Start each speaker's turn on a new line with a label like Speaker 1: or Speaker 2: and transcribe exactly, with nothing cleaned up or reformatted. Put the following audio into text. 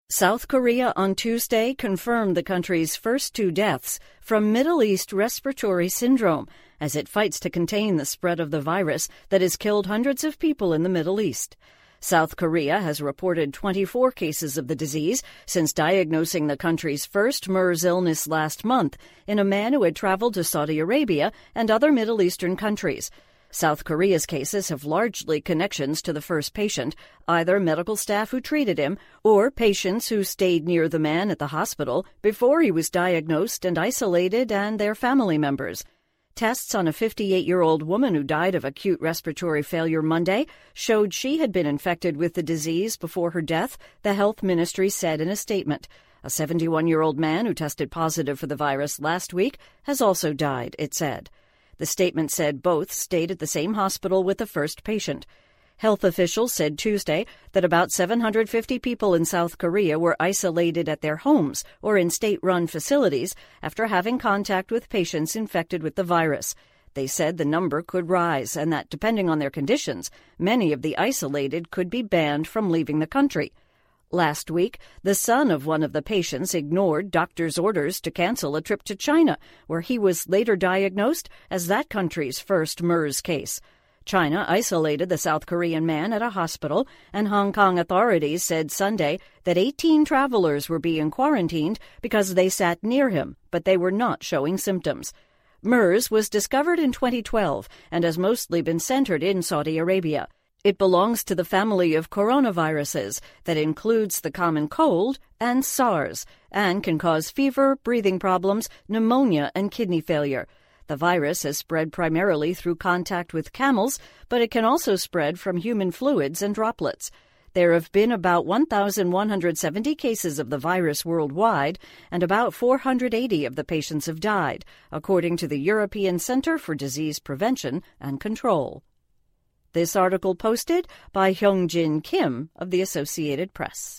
Speaker 1: South Korea on Tuesday confirmed the country's first two deaths from Middle East respiratory syndrome as it fights to contain the spread of the virus that has killed hundreds of people in the Middle East. South Korea has reported twenty-four cases of the disease since diagnosing the country's first MERS illness last month in a man who had traveled to Saudi Arabia and other Middle Eastern countries. South Korea's cases have largely connections to the first patient, either medical staff who treated him or patients who stayed near the man at the hospital before he was diagnosed and isolated, and their family members. Tests on a fifty-eight-year-old woman who died of acute respiratory failure Monday showed she had been infected with the disease before her death, the health ministry said in a statement. A seventy-one-year-old man who tested positive for the virus last week has also died, it said. The statement said both stayed at the same hospital with the first patient. Health officials said Tuesday that about seven hundred fifty people in South Korea were isolated at their homes or in state-run facilities after having contact with patients infected with the virus. They said the number could rise and that, depending on their conditions, many of the isolated could be banned from leaving the country. Last week, the son of one of the patients ignored doctors' orders to cancel a trip to China, where he was later diagnosed as that country's first MERS case. China isolated the South Korean man at a hospital, and Hong Kong authorities said Sunday that eighteen travelers were being quarantined because they sat near him, but they were not showing symptoms. MERS was discovered in twenty twelve and has mostly been centered in Saudi Arabia. It belongs to the family of coronaviruses that includes the common cold and SARS, and can cause fever, breathing problems, pneumonia, and kidney failure. The virus has spread primarily through contact with camels, but it can also spread from human fluids and droplets. There have been about one thousand one hundred seventy cases of the virus worldwide, and about four hundred eighty of the patients have died, according to the European Center for Disease Prevention and Control. This article posted by Hyungjin Kim of the Associated Press.